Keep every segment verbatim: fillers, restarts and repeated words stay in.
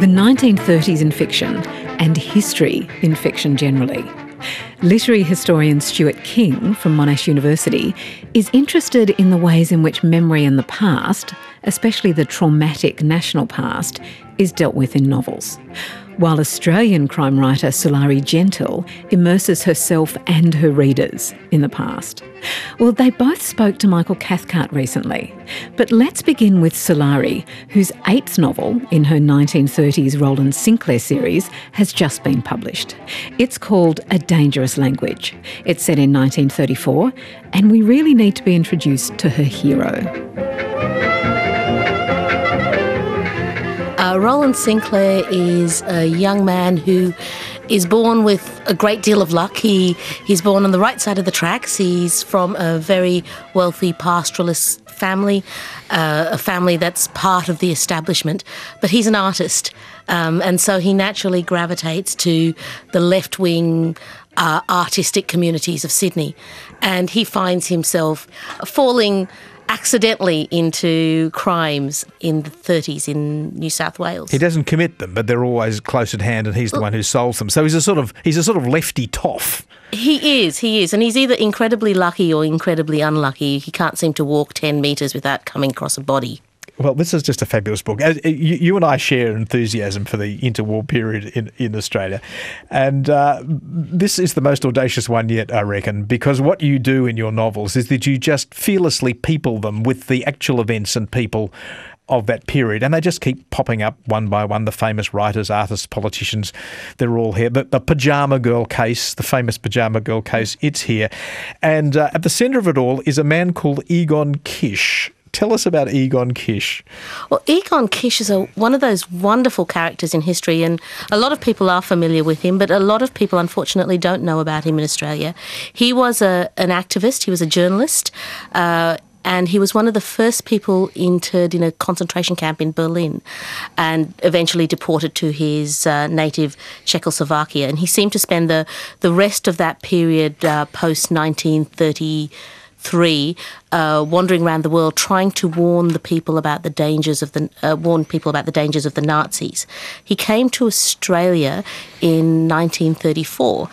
the nineteen thirties in fiction and history in fiction generally. Literary historian Stuart King from Monash University is interested in the ways in which memory in the past, especially the traumatic national past, is dealt with in novels, while Australian crime writer Sulari Gentill immerses herself and her readers in the past. Well, they both spoke to Michael Cathcart recently. But let's begin with Sulari, whose eighth novel in her nineteen thirties Roland Sinclair series has just been published. It's called A Dangerous Language. It's set in nineteen thirty-four, and we really need to be introduced to her hero. Uh, Roland Sinclair is a young man who is born with a great deal of luck. He he's born on the right side of the tracks. He's from a very wealthy pastoralist family, uh, a family that's part of the establishment. But he's an artist, um, and so he naturally gravitates to the left-wing uh, artistic communities of Sydney. And he finds himself falling accidentally into crimes in the thirties in New South Wales. He doesn't commit them, but they're always close at hand, and he's the one who solves them. So he's a sort of he's a sort of lefty toff. He is, he is, and he's either incredibly lucky or incredibly unlucky. He can't seem to walk ten metres without coming across a body. Well, this is just a fabulous book. As, you, you and I share enthusiasm for the interwar period in, in Australia. And uh, this is the most audacious one yet, I reckon, because what you do in your novels is that you just fearlessly people them with the actual events and people of that period. And they just keep popping up one by one. The famous writers, artists, politicians, they're all here. The, the Pyjama Girl case, the famous Pyjama Girl case, it's here. And uh, at the centre of it all is a man called Egon Kisch. Tell us about Egon Kisch. Well, Egon Kisch is a, one of those wonderful characters in history, and a lot of people are familiar with him, but a lot of people, unfortunately, don't know about him in Australia. He was a, an activist. He was a journalist, uh, and he was one of the first people interred in a concentration camp in Berlin and eventually deported to his uh, native Czechoslovakia. And he seemed to spend the, the rest of that period uh, post nineteen thirty Three, uh, wandering around the world, trying to warn the people about the dangers of the uh, warn people about the dangers of the Nazis. He came to Australia in nineteen thirty-four,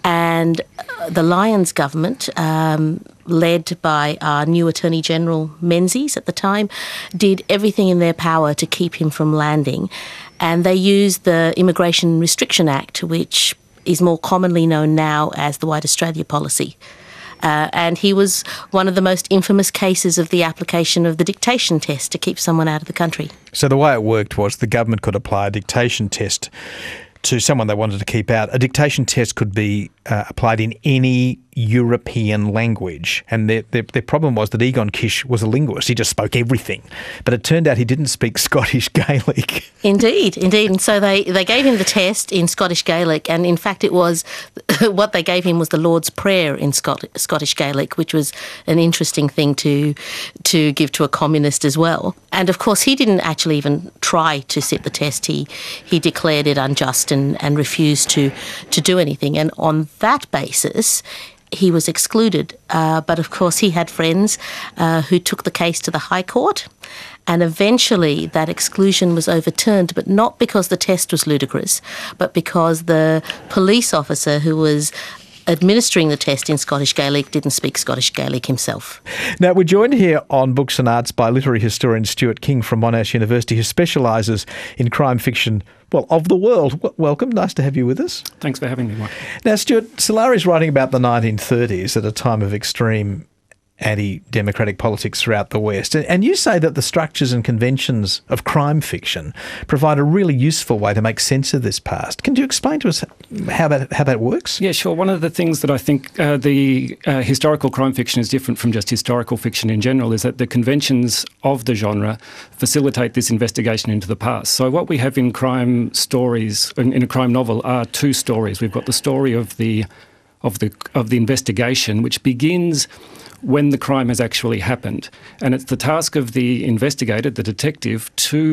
and the Lyons government, um, led by our new Attorney General Menzies at the time, did everything in their power to keep him from landing, and they used the Immigration Restriction Act, which is more commonly known now as the White Australia Policy. Uh, and he was one of the most infamous cases of the application of the dictation test to keep someone out of the country. So the way it worked was the government could apply a dictation test to someone they wanted to keep out. A dictation test could be uh, applied in any European language. And their, their, their problem was that Egon Kisch was a linguist. He just spoke everything. But it turned out he didn't speak Scottish Gaelic. Indeed, indeed. And so they, they gave him the test in Scottish Gaelic, and in fact it was, what they gave him was the Lord's Prayer in Scot- Scottish Gaelic, which was an interesting thing to to give to a communist as well. And of course he didn't actually even try to sit the test. He he declared it unjust and, and refused to, to do anything. And on that basis, he was excluded. Uh, but of course he had friends uh, who took the case to the High Court, and eventually that exclusion was overturned, but not because the test was ludicrous, but because the police officer who was administering the test in Scottish Gaelic didn't speak Scottish Gaelic himself. Now, we're joined here on Books and Arts by literary historian Stuart King from Monash University, who specialises in crime fiction, well, of the world. W- welcome. Nice to have you with us. Thanks for having me, Mike. Now, Stuart, Sulari's writing about the nineteen thirties at a time of extreme anti-democratic politics throughout the West. And you say that the structures and conventions of crime fiction provide a really useful way to make sense of this past. Can you explain to us how that how that works? Yeah, sure. One of the things that I think uh, the uh, historical crime fiction is different from just historical fiction in general is that the conventions of the genre facilitate this investigation into the past. So what we have in crime stories, in, in a crime novel, are two stories. We've got the story of the of the of the investigation, which begins when the crime has actually happened. And it's the task of the investigator, the detective, to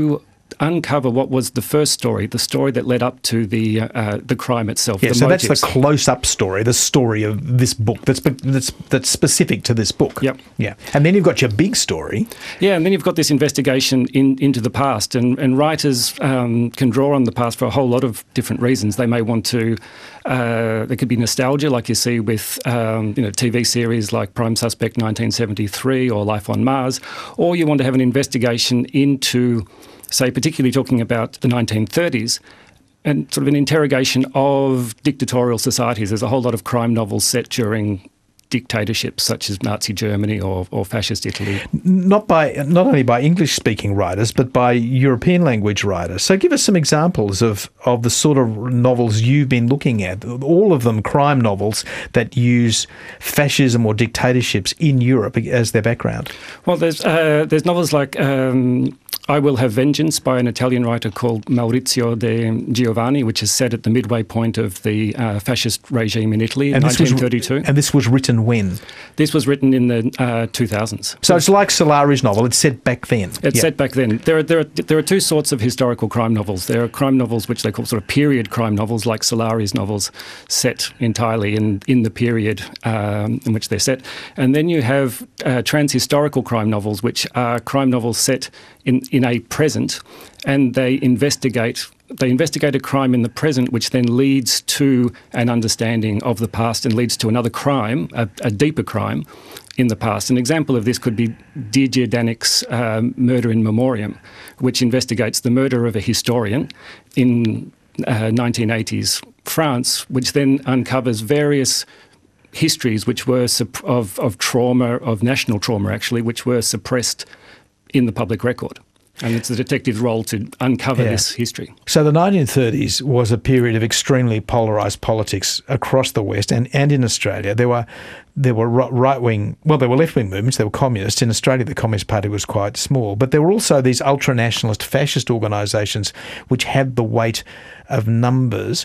uncover what was the first story, the story that led up to the uh, the crime itself. Yeah, the so motives. that's the close-up story, the story of this book that's that's that's specific to this book. Yep. Yeah, and then you've got your big story. Yeah, and then you've got this investigation in, into the past, and, and writers um, can draw on the past for a whole lot of different reasons. They may want to, uh, there could be nostalgia, like you see with um, you know T V series like Prime Suspect nineteen seventy-three or Life on Mars, or you want to have an investigation into, say, particularly talking about the nineteen thirties, and sort of an interrogation of dictatorial societies. There's a whole lot of crime novels set during dictatorships such as Nazi Germany or, or fascist Italy. Not by not only by English-speaking writers, but by European language writers. So give us some examples of, of the sort of novels you've been looking at, all of them crime novels that use fascism or dictatorships in Europe as their background. Well, there's, uh, there's novels like Um, I Will Have Vengeance by an Italian writer called Maurizio De Giovanni, which is set at the midway point of the uh, fascist regime in Italy in nineteen thirty-two. Was, and this was written when? This was written in the uh, two thousands. So it's like Solari's novel. It's set back then. It's yeah. set back then. There are, there, are, there are two sorts of historical crime novels. There are crime novels which they call sort of period crime novels, like Solari's novels, set entirely in, in the period um, in which they're set. And then you have uh, trans-historical crime novels, which are crime novels set in, in a present, and they investigate they investigate a crime in the present, which then leads to an understanding of the past and leads to another crime, a, a deeper crime in the past. An example of this could be Didier Danic's um, Murder in Memoriam, which investigates the murder of a historian in uh, nineteen eighties France, which then uncovers various histories which were sup- of, of trauma, of national trauma actually, which were suppressed in the public record. And it's the detective's role to uncover yeah. this history. So the nineteen thirties was a period of extremely polarised politics across the West and, and in Australia. There were there were right-wing, well, there were left-wing movements, there were communists. In Australia, the Communist Party was quite small. But there were also these ultranationalist fascist organisations which had the weight of numbers.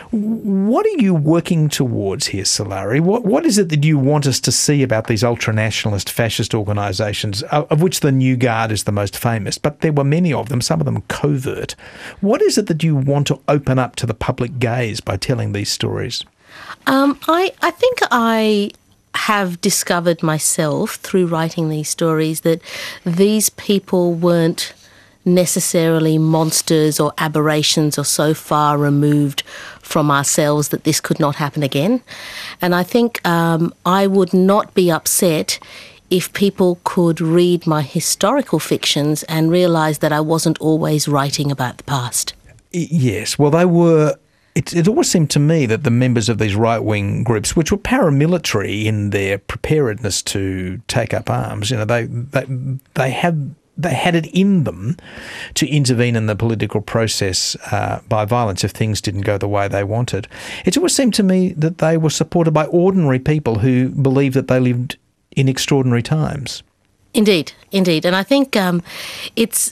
What are you working towards here, Solari? What What is it that you want us to see about these ultranationalist fascist organisations, of which the New Guard is the most famous, but there were many of them, some of them covert. What is it that you want to open up to the public gaze by telling these stories? Um, I, I think I have discovered myself through writing these stories that these people weren't necessarily monsters or aberrations or so far removed from ourselves that this could not happen again. And I think um, I would not be upset if people could read my historical fictions and realise that I wasn't always writing about the past. Yes, well, they were... It, it always seemed to me that the members of these right-wing groups, which were paramilitary in their preparedness to take up arms, you know, they they they had they had it in them to intervene in the political process uh, by violence if things didn't go the way they wanted. It always seemed to me that they were supported by ordinary people who believed that they lived in extraordinary times. Indeed, indeed, and I think um, it's,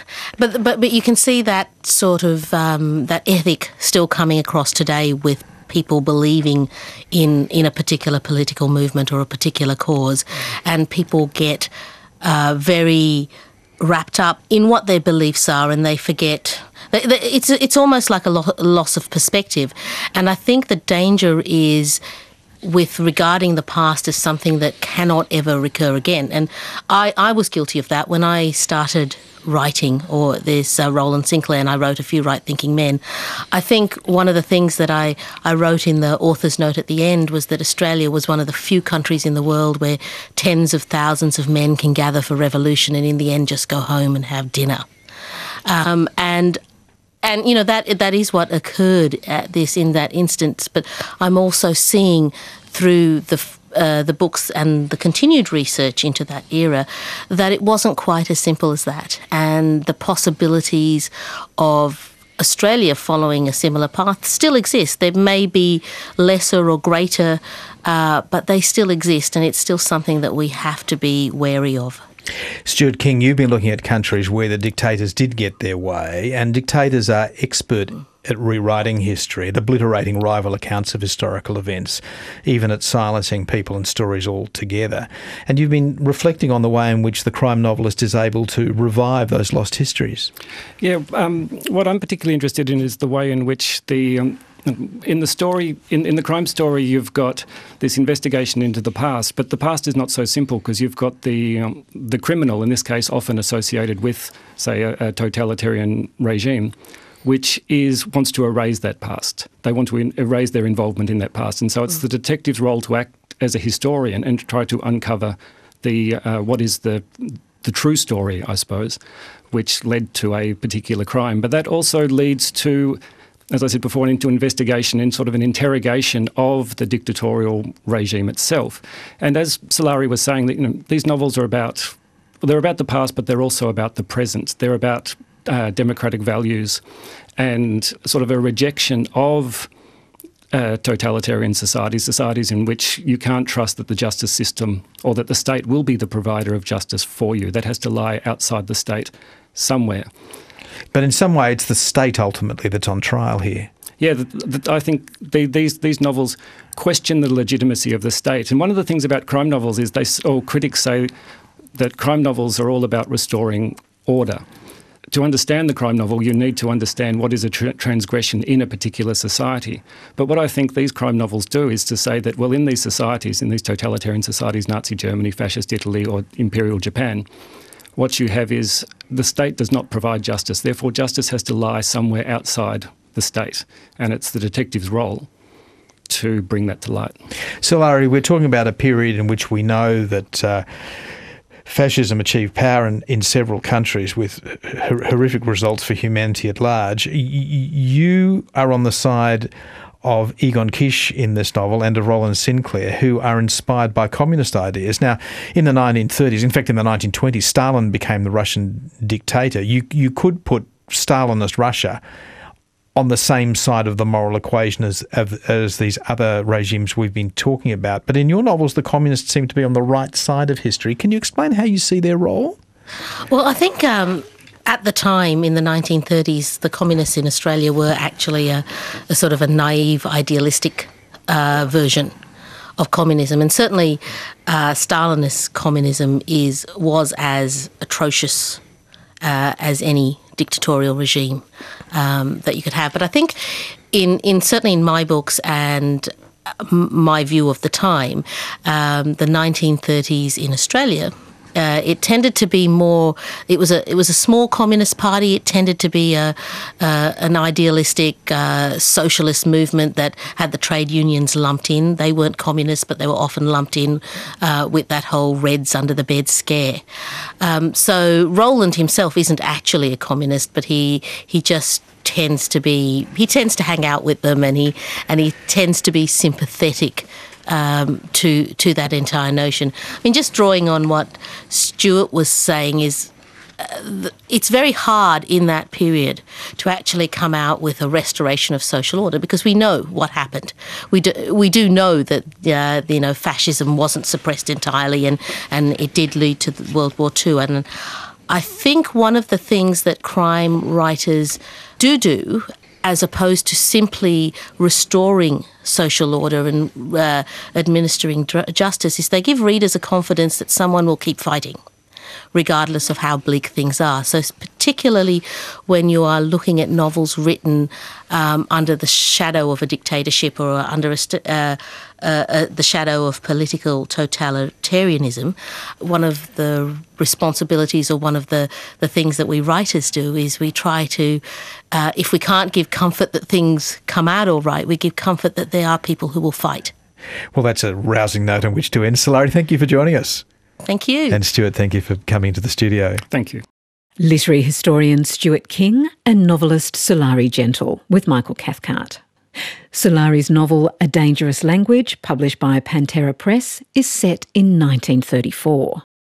but but but you can see that sort of um, that ethic still coming across today with people believing in in a particular political movement or a particular cause, and people get uh, very wrapped up in what their beliefs are, and they forget. It's it's almost like a lo- loss of perspective, and I think the danger is with regarding the past as something that cannot ever recur again. And I, I was guilty of that when I started writing, or there's uh, Roland Sinclair, and I wrote a few right-thinking men. I think one of the things that I, I wrote in the author's note at the end was that Australia was one of the few countries in the world where tens of thousands of men can gather for revolution and in the end just go home and have dinner. Um, and And, you know, that that is what occurred at this in that instance. But I'm also seeing through the uh, the books and the continued research into that era that it wasn't quite as simple as that. And the possibilities of Australia following a similar path still exist. There may be lesser or greater, uh, but they still exist. And it's still something that we have to be wary of. Stuart King, you've been looking at countries where the dictators did get their way, and dictators are expert at rewriting history, at obliterating rival accounts of historical events, even at silencing people and stories altogether. And you've been reflecting on the way in which the crime novelist is able to revive those lost histories. Yeah, um, what I'm particularly interested in is the way in which the... Um, In the story, in, in the crime story, you've got this investigation into the past, but the past is not so simple because you've got the um, the criminal, in this case, often associated with, say, a, a totalitarian regime, which is wants to erase that past. They want to in, erase their involvement in that past, and so it's the detective's role to act as a historian and try to uncover the uh, what is the the true story, I suppose, which led to a particular crime. But that also leads to, as I said before, into investigation and sort of an interrogation of the dictatorial regime itself. And as Sulari was saying, that, you know, these novels are about, well, they're about the past, but they're also about the present. They're about uh, democratic values and sort of a rejection of uh, totalitarian societies, societies in which you can't trust that the justice system or that the state will be the provider of justice for you. That has to lie outside the state somewhere. But in some way, it's the state ultimately that's on trial here. Yeah, the, the, I think the, these these novels question the legitimacy of the state. And one of the things about crime novels is they, or critics say that crime novels are all about restoring order. To understand the crime novel, you need to understand what is a tra- transgression in a particular society. But what I think these crime novels do is to say that, well, in these societies, in these totalitarian societies, Nazi Germany, fascist Italy, or Imperial Japan, what you have is the state does not provide justice. Therefore, justice has to lie somewhere outside the state, and it's the detective's role to bring that to light. Sulari, we're talking about a period in which we know that uh, fascism achieved power in, in several countries with hor- horrific results for humanity at large. Y- you are on the side of Egon Kisch in this novel and of Roland Sinclair, who are inspired by communist ideas. Now, in the nineteen thirties, in fact in the nineteen twenties, Stalin became the Russian dictator. You you could put Stalinist Russia on the same side of the moral equation as, as these other regimes we've been talking about. But in your novels, the communists seem to be on the right side of history. Can you explain how you see their role? Well, I think Um at the time, in the nineteen thirties, the communists in Australia were actually a, a sort of a naive, idealistic uh, version of communism. And certainly uh, Stalinist communism is was as atrocious uh, as any dictatorial regime um, that you could have. But I think in, in certainly in my books and my view of the time, um, the nineteen thirties in Australia, Uh, it tended to be more. It was a. It was a small communist party. It tended to be a, uh, an idealistic uh, socialist movement that had the trade unions lumped in. They weren't communists, but they were often lumped in uh, with that whole Reds under the bed scare. Um, so Roland himself isn't actually a communist, but he he just tends to be. He tends to hang out with them, and he and he tends to be sympathetic Um, to to that entire notion. I mean, just drawing on what Stuart was saying is uh, th- it's very hard in that period to actually come out with a restoration of social order because we know what happened. We do, we do know that uh, you know fascism wasn't suppressed entirely, and, and it did lead to World War Two. And I think one of the things that crime writers do do, as opposed to simply restoring social order and uh, administering dr- justice, is they give readers a confidence that someone will keep fighting, regardless of how bleak things are. So particularly when you are looking at novels written um, under the shadow of a dictatorship or under a st- uh, uh, uh, the shadow of political totalitarianism, one of the responsibilities or one of the, the things that we writers do is we try to, uh, if we can't give comfort that things come out all right, we give comfort that there are people who will fight. Well, that's a rousing note on which to end. Sulari, thank you for joining us. Thank you. And Stuart, thank you for coming to the studio. Thank you. Literary historian Stuart King and novelist Sulari Gentle with Michael Cathcart. Sulari's novel A Dangerous Language, published by Pantera Press, is set in nineteen thirty-four.